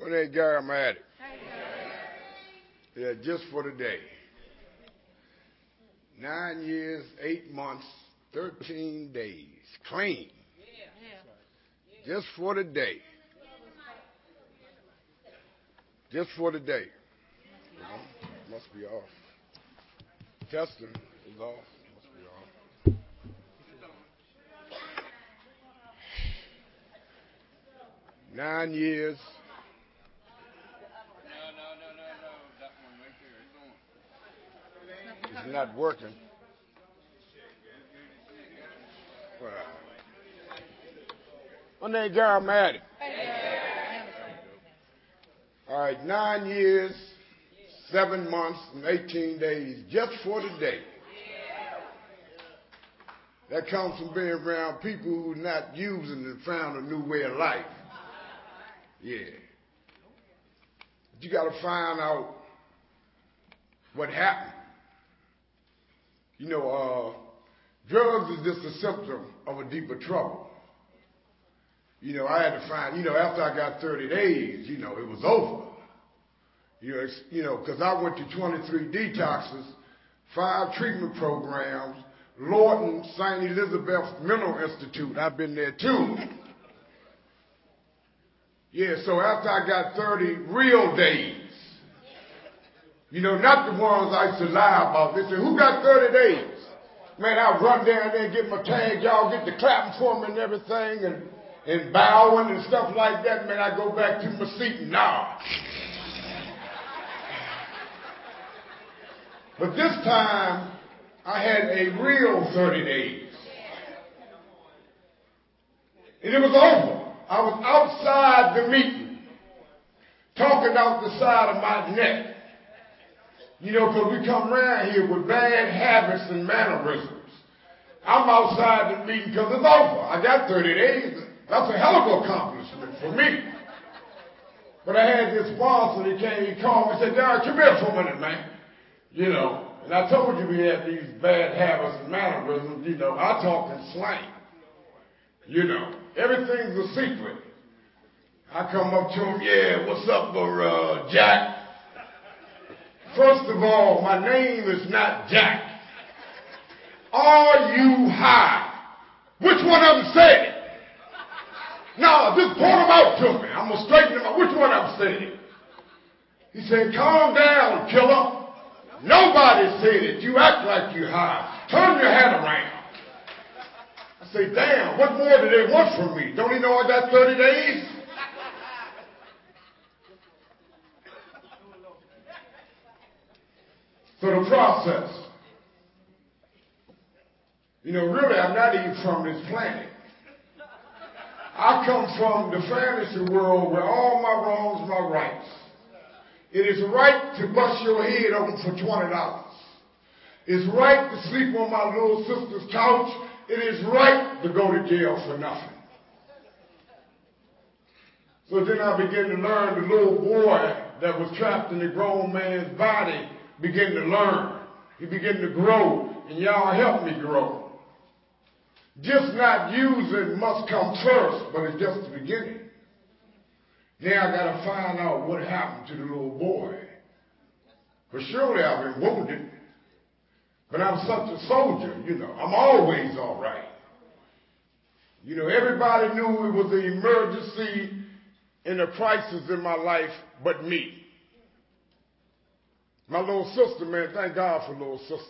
When they Gary, I'm at it. Yeah, just for the day. 9 years, 8 months, 13 days. Clean. Just for the day. Just for the day. Must be off. Testing is off. Must be off. Nine years. That one right there, it's on. It's not working. Well, my name Gary, I'm at it. All right, 9 years, 7 months, and 18 days, just for the day. That comes from being around people who are not using and found a new way of life. Yeah. But you got to find out what happened. You know, drugs is just a symptom of a deeper trouble. You know, I had to find, after I got 30 days, it was over. Because I went to 23 detoxes, 5 treatment programs, Lorton, St. Elizabeth Mental Institute. I've been there too. Yeah, so after I got 30 real days, not the ones I used to lie about. They said, who got 30 days? Man, I'll run down there and get my tag. Y'all get the clapping for me and everything and bowing and stuff like that. Man, I go back to my seat and nod. But this time, I had a real 30 days. And it was over. I was outside the meeting, talking out the side of my neck. Because we come around here with bad habits and mannerisms. I'm outside the meeting because it's over. I got 30 days. That's a hell of an accomplishment for me. But I had this sponsor that came, he called me and said, Darren, come here for a minute, man. And I told you we had these bad habits and mannerisms. I talk in slang. Everything's a secret. I come up to him, yeah, what's up, Jack? First of all, my name is not Jack. Are you high? Which one of them said it? No, just point them out to me. I'm going to straighten them out. Which one of them said it? He said, calm down, killer. Nobody said it. You act like you high. Turn your head around. I say, damn, what more do they want from me? Don't he know I got 30 days? So the process. Really, I'm not even from this planet. I come from the fantasy world where all my wrongs, my rights. It is right to bust your head open for $20. It's right to sleep on my little sister's couch. It is right to go to jail for nothing. So then I began to learn. The little boy that was trapped in the grown man's body began to learn. He began to grow, and y'all helped me grow. Just not using must come first, but it's just the beginning. Now I got to find out what happened to the little boy. For surely I've been wounded, but I'm such a soldier, I'm always all right. Everybody knew it was an emergency and a crisis in my life but me. My little sister, man, thank God for little sisters.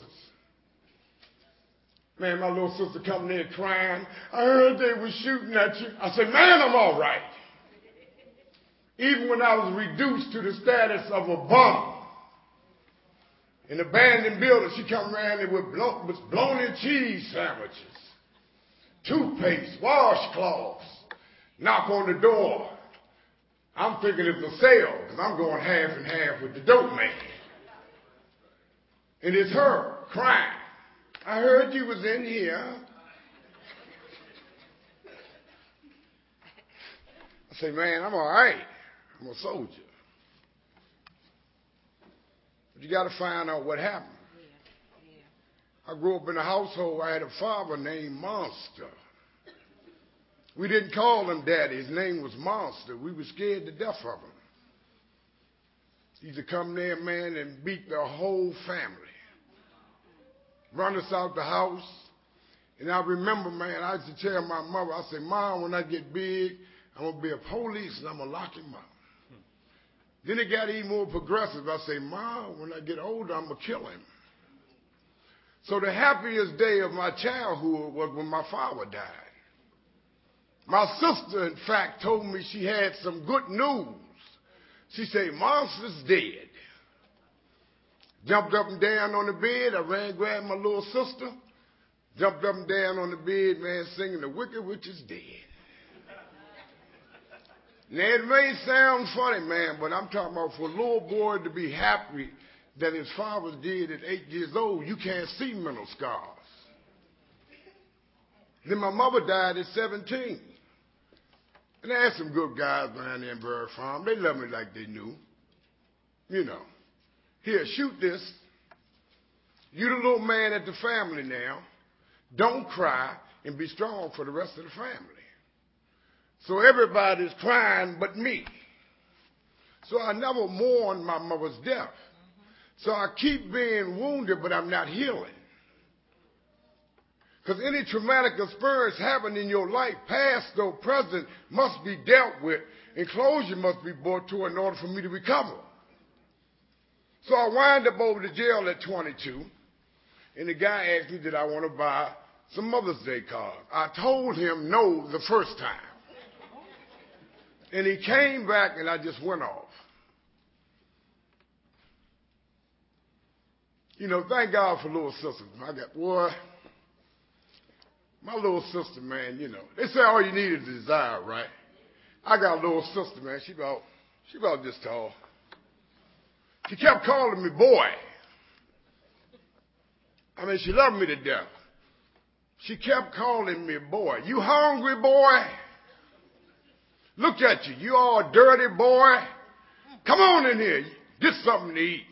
Man, my little sister coming in crying. I heard they were shooting at you. I said, man, I'm all right. Even when I was reduced to the status of a bum in an abandoned building, she come around there with bologna cheese sandwiches, toothpaste, washcloths, knock on the door. I'm thinking it's a sale because I'm going half and half with the dope man. And it's her crying. I heard you was in here. I say, man, I'm all right. I'm a soldier. But you got to find out what happened. I grew up in a household. I had a father named Monster. We didn't call him Daddy. His name was Monster. We were scared to death of him. He used to come there, man, and beat the whole family. Run us out the house. And I remember, man, I used to tell my mother, I said, Mom, when I get big, I'm going to be a police and I'm going to lock him up. Then it got even more progressive. I say, Mom, when I get older, I'm going to kill him. So the happiest day of my childhood was when my father died. My sister, in fact, told me she had some good news. She said, Monster's dead. Jumped up and down on the bed. I ran, grabbed my little sister. Jumped up and down on the bed, man, singing The Wicked Witch is Dead. Now, it may sound funny, man, but I'm talking about for a little boy to be happy that his father was dead at 8 years old, you can't see mental scars. Then my mother died at 17. And I had some good guys behind there in Burr Farm. They loved me like they knew. You know. Here, shoot this. You the little man at the family now. Don't cry and be strong for the rest of the family. So everybody's crying but me. So I never mourned my mother's death. So I keep being wounded, but I'm not healing. Because any traumatic experience happening in your life, past or present, must be dealt with, and closure must be brought to in order for me to recover. So I wind up over to jail at 22, and the guy asked me, did I want to buy some Mother's Day cards? I told him no the first time. And he came back, and I just went off. You know, thank God for little sisters. I got, boy, my little sister, man, you know. They say all you need is a desire, right? I got a little sister, man. She about this tall. She kept calling me boy. I mean, she loved me to death. She kept calling me boy. You hungry, boy? Look at you. You all dirty, boy. Come on in here. Get something to eat.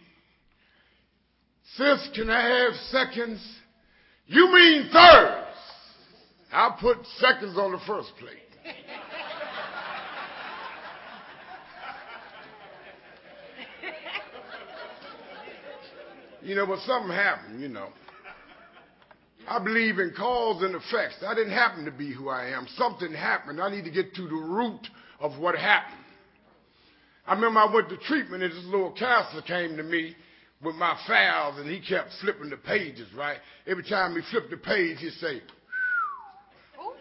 Sis, can I have seconds? You mean thirds. I put seconds on the first plate. You know, but something happened, you know. I believe in cause and effects. I didn't happen to be who I am. Something happened. I need to get to the root of what happened. I remember I went to treatment and this little counselor came to me with my files and he kept flipping the pages, right? Every time he flipped the page, he'd say, what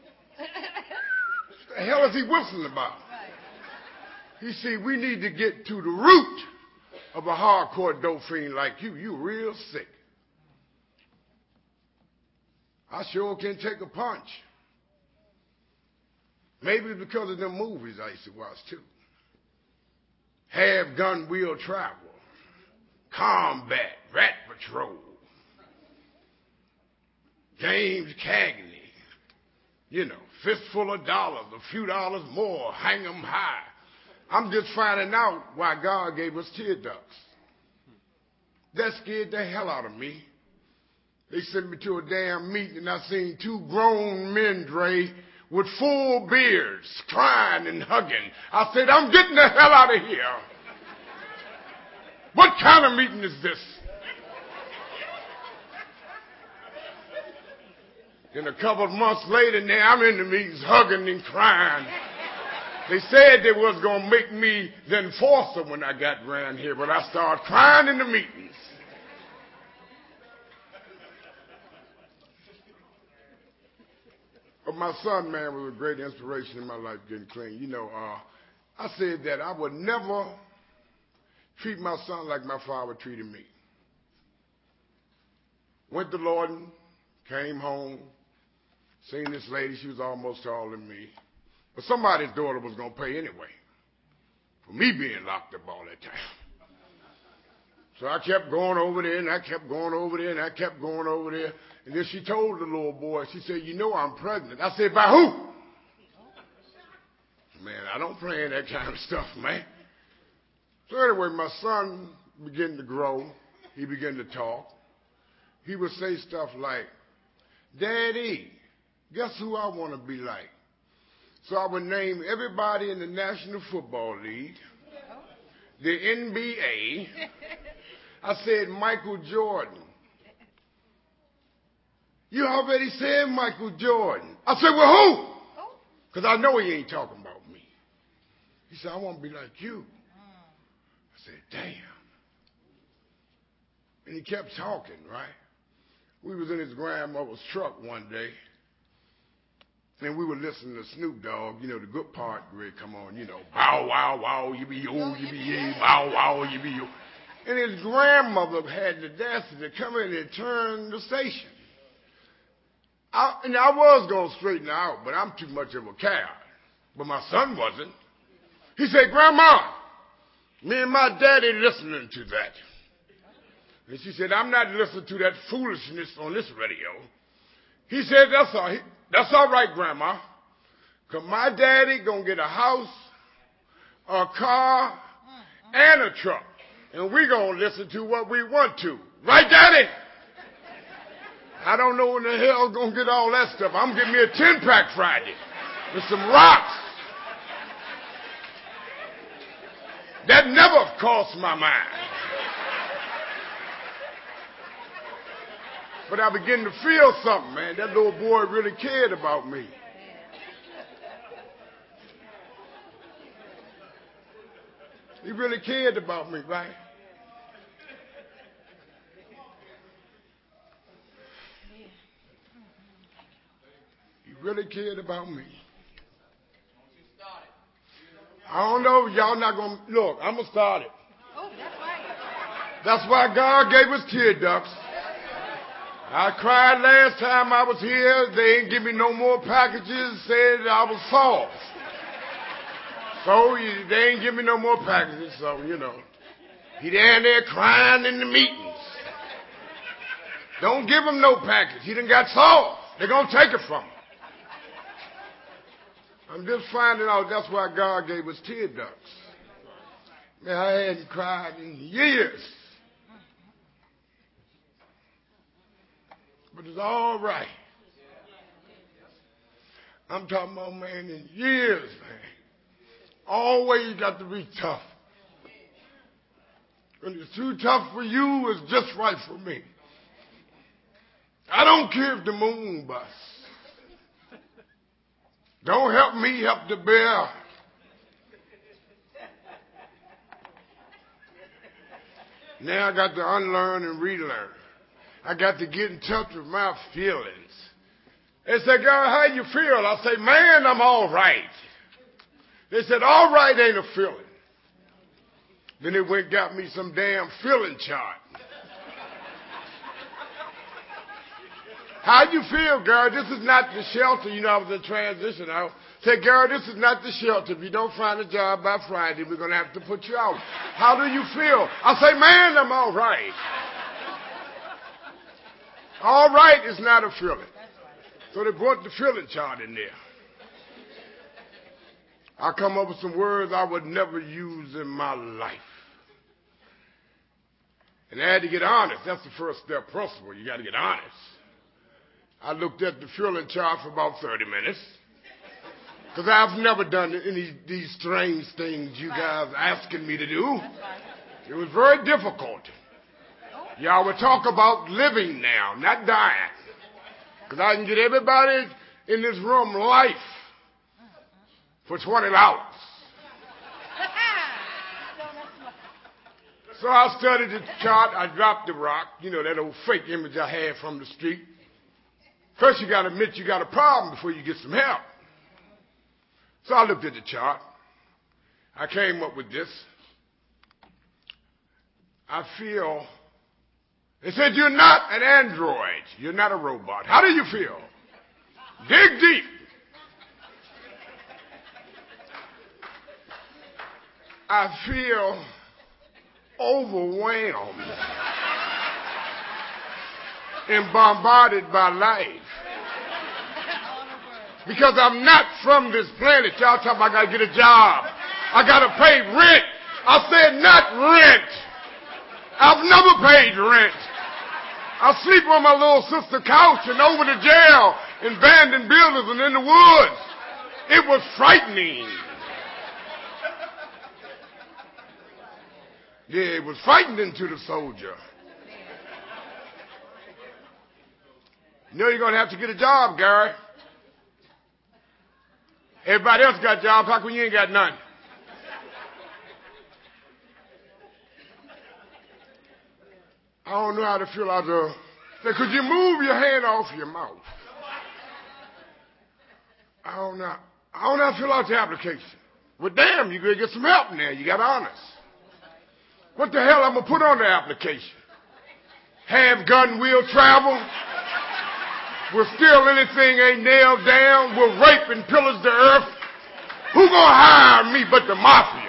the hell is he whistling about? He said, we need to get to the root of a hardcore dope fiend like you. You real sick. I sure can take a punch. Maybe it's because of them movies I used to watch too. Have Gun Will Travel, Combat, Rat Patrol, James Cagney, you know, Fistful of Dollars, a few dollars more, hang 'em high. I'm just finding out why God gave us tear ducts. That scared the hell out of me. They sent me to a damn meeting and I seen two grown men, Dre, with full beards, crying and hugging. I said, I'm getting the hell out of here. What kind of meeting is this? And a couple of months later now, I'm in the meetings hugging and crying. They said they was going to make me the enforcer when I got around here, but I started crying in the meetings. But my son, man, was a great inspiration in my life getting clean. You know, I said that I would never treat my son like my father treated me. Went to Lorton, came home, seen this lady. She was almost taller than me. But somebody's daughter was going to pay anyway for me being locked up all that time. So I kept going over there, and I kept going over there, and I kept going over there. And then she told the little boy, she said, you know I'm pregnant. I said, by who? Man, I don't play in that kind of stuff, man. So anyway, my son began to grow. He began to talk. He would say stuff like, Daddy, guess who I want to be like? So I would name everybody in the National Football League. the NBA. I said, Michael Jordan. You already said Michael Jordan. I said, well, who? Because I know he ain't talking about me. He said, I want to be like you. I said, damn. And he kept talking, right? We was in his grandmother's truck one day, and we were listening to Snoop Dogg, you know, the good part where it come on, you know, bow, wow, wow, you be yo, you be ye, bow, wow, you be yo. And his grandmother had the audacity to come in and turn the station. I was going to straighten her out, but I'm too much of a coward. But my son wasn't. He said, Grandma, me and my daddy listening to that. And she said, I'm not listening to that foolishness on this radio. He said, that's all right, Grandma. Because my daddy going to get a house, a car, and a truck. And we going to listen to what we want to. Right, Daddy? I don't know when the hell going to get all that stuff. I'm getting me a 10-pack Friday with some rocks. That never crossed my mind. But I began to feel something, man. That little boy really cared about me. He really cared about me, right? He really cared about me. I don't know if y'all not going to... Look, I'm going to start it. Oh, that's right. That's why God gave us tear ducts. I cried last time I was here. They ain't give me no more packages. Said I was soft. So they ain't give me no more packages. So, you know. He down there crying in the meetings. Don't give him no package. He done got soft. They're going to take it from him. I'm just finding out that's why God gave us tear ducts. Man, I hadn't cried in years. But it's all right. I'm talking about, man, in years, man. Always got to be tough. When it's too tough for you, it's just right for me. I don't care if the moon busts. Don't help me help the bear. Now I got to unlearn and relearn. I got to get in touch with my feelings. They said, God, how you feel? I say, man, I'm all right. They said, all right ain't a feeling. Then they went and got me some damn feeling chart. How you feel, girl? This is not the shelter. You know, I was in transition. I said, girl, this is not the shelter. If you don't find a job by Friday, we're going to have to put you out. How do you feel? I say, man, I'm all right. All right is not a feeling. So they brought the feeling chart in there. I come up with some words I would never use in my life. And I had to get honest. That's the first step principle. You got to get honest. I looked at the feeling chart for about 30 minutes. Because I've never done any of these strange things you guys asking me to do. It was very difficult. Y'all would talk about living now, not dying. Because I can get everybody in this room life for 20 hours. So I studied the chart. I dropped the rock. You know, that old fake image I had from the street. First, you got to admit you got a problem before you get some help. So I looked at the chart. I came up with this. I feel... They said, you're not an android. You're not a robot. How do you feel? Dig deep. I feel overwhelmed and bombarded by life. Because I'm not from this planet. Y'all talking about I got to get a job. I got to pay rent. I said not rent. I've never paid rent. I sleep on my little sister's couch and over the jail in abandoned buildings and in the woods. It was frightening. Yeah, it was frightened into the soldier. You know you're going to have to get a job, Gary. Everybody else got jobs. How come you ain't got none? I don't know how to fill out the... Say, could you move your hand off your mouth? I don't know how to fill out the application. Well, damn, you gotta get some help in there. You got honors. What the hell I'm gonna put on the application? Have gun will travel? Will steal anything ain't nailed down? Will rape and pillage the earth? Who gonna hire me but the mafia?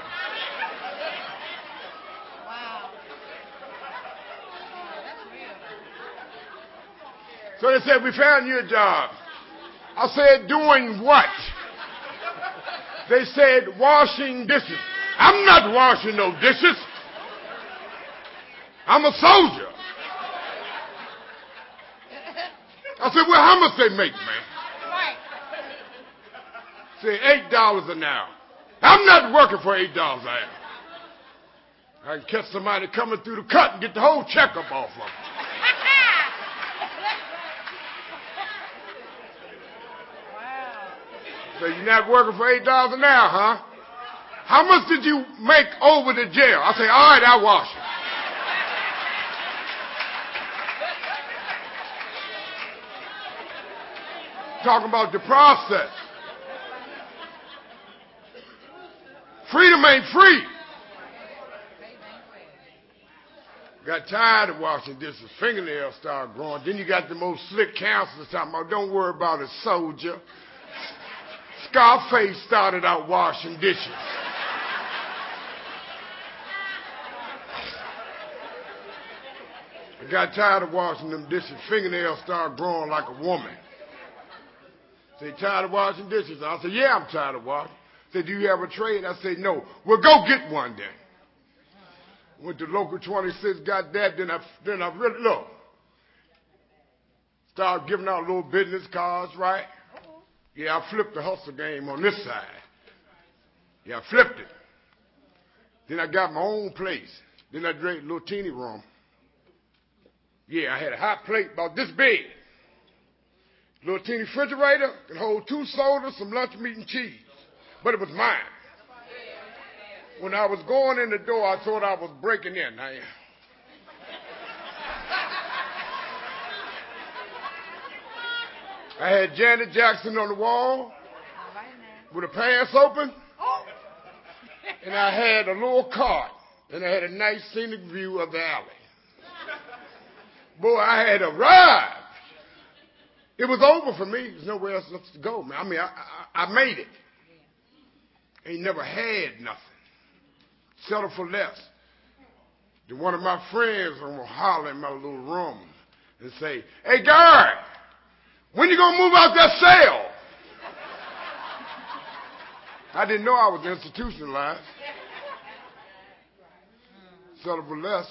So they said, we found you a job. I said, doing what? They said, washing dishes. I'm not washing no dishes. I'm a soldier. I said, well, how much they make, man? Say, $8 an hour. I'm not working for $8 an hour. I can catch somebody coming through the cut and get the whole checkup off of them. So you're not working for $8 an hour, huh? How much did you make over the jail? I say, all right, I'll wash it. Talking about the process. Freedom ain't free. Got tired of washing dishes. Fingernails started growing. Then you got the most slick counselors talking about, don't worry about it, soldier. Scarface started out washing dishes. I got tired of washing them dishes. Fingernails started growing like a woman. Say, tired of washing dishes? I said, yeah, I'm tired of washing. Said, do you have a trade? I said, no. Well, go get one then. Went to Local 26, got that, then I really, look. Started giving out little business cards, right? Yeah, I flipped the hustle game on this side. Yeah, I flipped it. Then I got my own place. Then I drank a little teeny rum. Yeah, I had a hot plate about this big. Little teeny refrigerator can hold 2 sodas, some lunch meat and cheese. But it was mine. When I was going in the door, I thought I was breaking in. I had Janet Jackson on the wall with her pants open. And I had a little cart. And I had a nice scenic view of the alley. Boy, I had arrived. It was over for me. There's nowhere else to go, man. I mean, I made it. Ain't never had nothing. Settle for less. Then one of my friends will holler in my little room and say, hey, Gary, when you going to move out that cell? I didn't know I was institutionalized. Settle for less.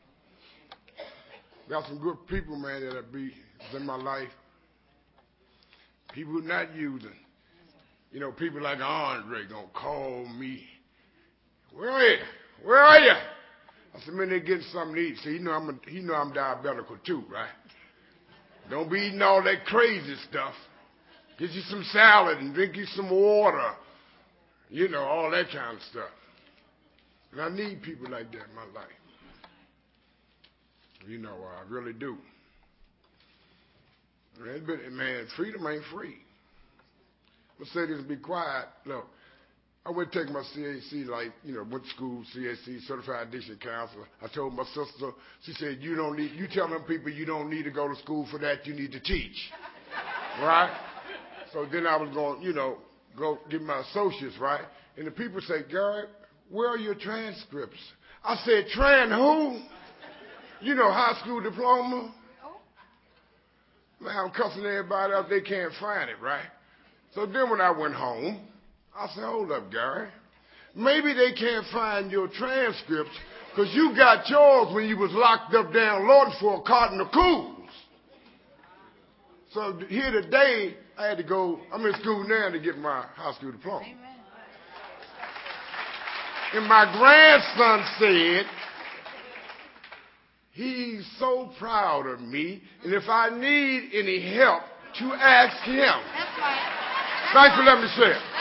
Got some good people, man, that be in my life. People not using. You know, people like Andre gonna call me. Where are you? Where are you? I said, man, they're getting something to eat. So you know I'm diabetical too, right? Don't be eating all that crazy stuff. Get you some salad and drink you some water. You know, all that kind of stuff. And I need people like that in my life. You know, I really do. Man, freedom ain't free. Let's say this and be quiet. Look, I went to take my CAC, went to school, CAC, Certified Addiction Counselor. I told my sister, she said, you tell them people you don't need to go to school for that, you need to teach. Right? So then I was going, go get my associates, right? And the people say, Gary, where are your transcripts? I said, who? High school diploma. Man, I'm cussing everybody out. They can't find it, right? So then when I went home, I said, hold up, Gary. Maybe they can't find your transcripts because you got yours when you was locked up down Lawton for a carton of cools. So here today, I had to go, I'm in school now to get my high school diploma. Amen. And my grandson said, He's so proud of me, and if I need any help, to ask him. That's right. Thanks for letting me say it.